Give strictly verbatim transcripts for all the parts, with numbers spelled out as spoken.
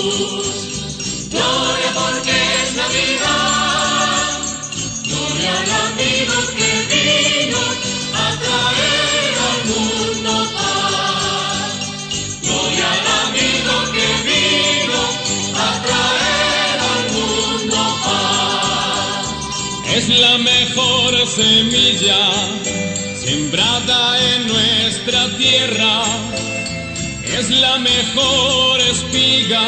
Gloria porque es Navidad. Gloria al amigo que vino a traer al mundo paz. Gloria al amigo que vino a traer al mundo paz. Es la mejor semilla sembrada en nuestra tierra. Es la mejor espiga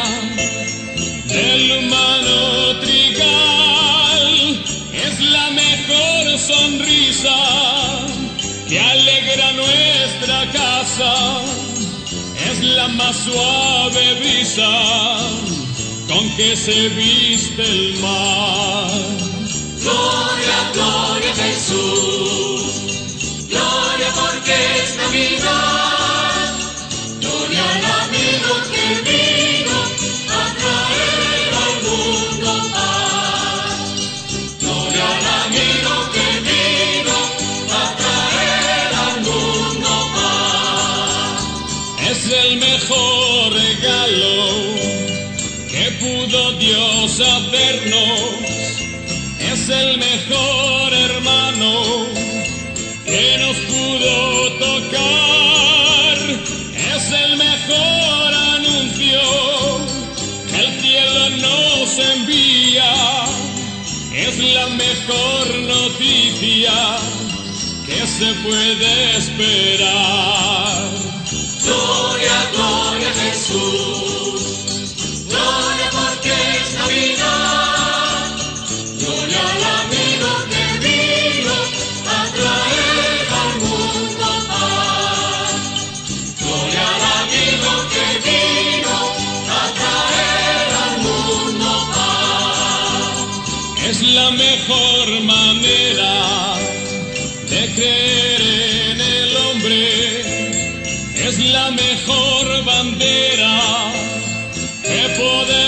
del humano trigal. Es la mejor sonrisa que alegra nuestra casa. Es la más suave brisa con que se viste el mar. Gloria, gloria a Jesús. Gloria porque es Navidad. Gloria al amigo que vino a traer al mundo paz. Gloria al amigo que vino a traer al mundo paz. Es el mejor regalo que pudo Dios hacernos. Es el mejor hermano que nos pudo tocar. Es el mejor anuncio que el cielo nos envía. Es la mejor noticia que se puede esperar. Gloria, gloria a Jesús. Gloria porque es Navidad. Gloria al amigo que vino a traer al mundo paz. Gloria al amigo que vino a traer al mundo paz. Es la mejor manera de creer en el hombre. Es la mejor bandera que podemos